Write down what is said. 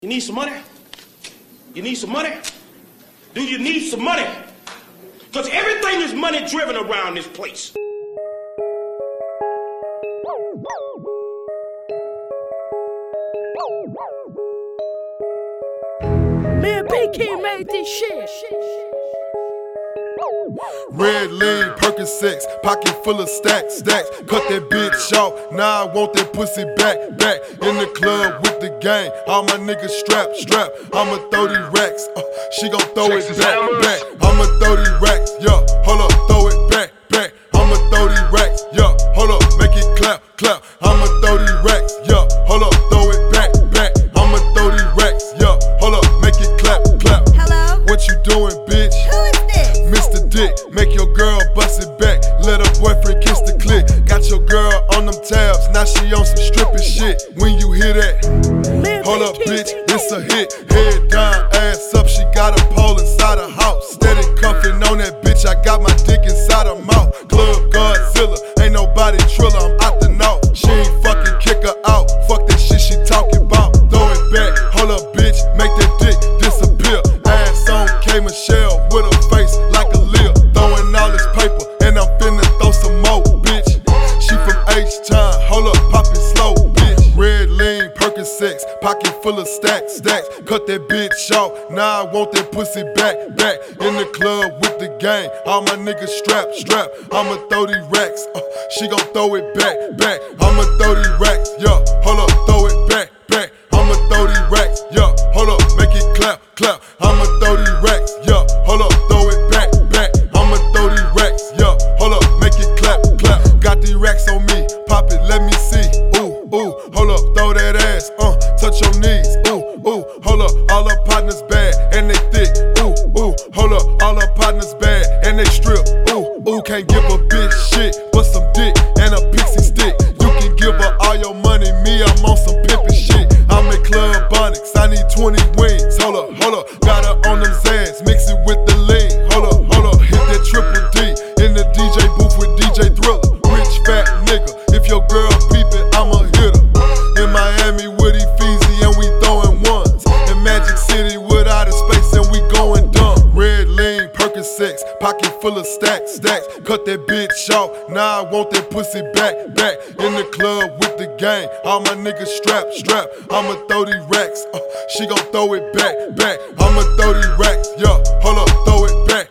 You need some money? You need some money? Do you need some money? Because everything is money driven around this place. Me and PK made this shit. Red lean, Percocets, pocket full of stacks. Cut that bitch off, now I want that pussy back. In the club with the gang, all my niggas strapped. I'ma throw these racks, she gon' throw it back. I'ma throw these racks, yeah, hold up, throw it back. I'ma throw these racks, yeah, hold up, make it clap. I'ma throw these racks, yeah, hold up, throw it back. I'ma throw these racks, yeah, hold up, make it clap. Hello? What you doing, bitch? Who is this? Mr. Dick, make your girl bust it back. Let her boyfriend kiss the click. Got your girl on them tabs, now she on some stripping shit. When you hear that, hold up, bitch, it's a hit. Head down, ass up, she got a pole inside her house. Steady cuffing on that bitch, I got my dick inside her mouth. Club Godzilla, ain't nobody triller, I'm out the north. She ain't fucking kick her out, fuck that shit she talking about. Throw it back, hold up, bitch, make that dick disappear. Ass on K. Michelle with her face like a lip. Throwing all this paper, and I'm finna throw some more, bitch. She from H-Town, hold up, pop it slow, bitch. Red lean, Percocets, pocket full of stacks. Cut that bitch off, now I want that pussy back. In the club with the gang, all my niggas strapped. I'ma throw these racks, she gon' throw it back. I'ma throw these racks, yeah, hold up, throw it back. I'ma throw these racks, yeah, hold up, make it clap. I'ma throw these racks, yeah, hold up, throw it back. I'ma throw these racks, yeah, hold up, make it clap. Got these racks on me, pop it, let me see. Ooh, hold up, throw that ass, touch your knees. Ooh, hold up, all her partners bad and they thick. Ooh, hold up, all her partners bad and they strip. Ooh, can't give a bitch shit but some dick and a pixie stick. You can give her all your money, me, I'm on some pimpin' shit. I'm in Club Bonics, I need 20 wings. Hold up, got her on them Zans, mix it with the lean. Hold up, hit that triple D in the DJ booth with DJ Thriller. Rich fat nigga, if your girl peep it, I'ma hit her. In Miami with Ephesi and we throwing ones. In Magic City with outer space and we going dumb. Red lean, Percocets, pocket full of stacks. Cut that bitch off, now I want that pussy back. In the club with the gang, all my niggas strapped. I'ma throw these racks, she gon' throw it back. I'ma throw these racks, yeah, hold up, throw it back.